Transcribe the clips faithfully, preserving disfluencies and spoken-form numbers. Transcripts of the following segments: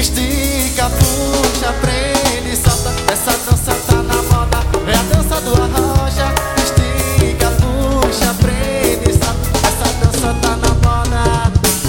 Estica, puxa, prende, solta. Essa dança tá na moda, é a dança do arrocha. Estica, puxa, prende, solta. Essa dança tá na moda.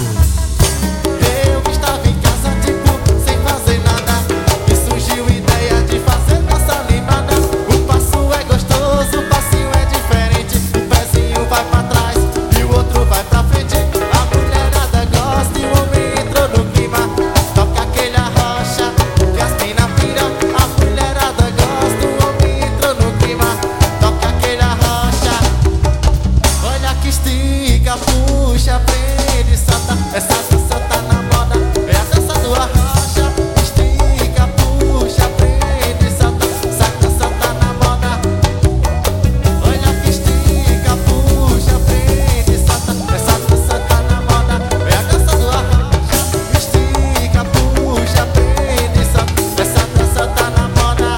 Eu estava em casa, tipo, sem fazer nada, e surgiu ideia de fazer dança animada. O passo é gostoso, o passinho é diferente. O pezinho vai pra trás e o outro vai pra frente. A mulherada gosta e o homem entrou no clima. Toca aquele arrocha que as mina piram. A mulherada gosta, o homem entrou no clima. Toca aquele arrocha. Olha que estica, puxa, prende, solta. Essa dança tá na moda, é a dança do arrocha. Estica, puxa, prende, solta. Essa dança tá na moda. Olha que estica, puxa, prende, solta. Essa dança tá na moda, é a dança do arrocha. Estica, puxa, prende, solta. Essa dança tá na moda.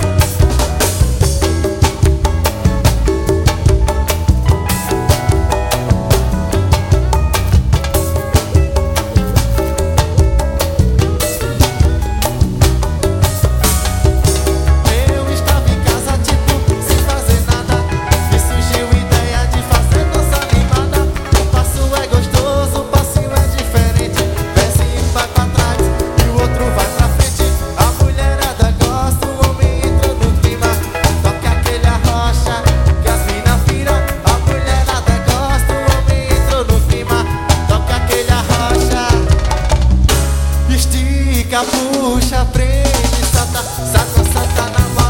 Eu estava em casa, tipo, sem fazer nada, e surgiu ideia de fazer dança animada. O passo é gostoso, o passinho é diferente. Pezinho vai pra trás e o outro vai pra frente. A mulherada gosta, o homem entra no clima. Toca aquele arrocha que as mina piram. A mulherada gosta, o homem entrou no clima. Toca aquele arrocha. Estica, puxa, prende, solta. Essa dança tá na moda.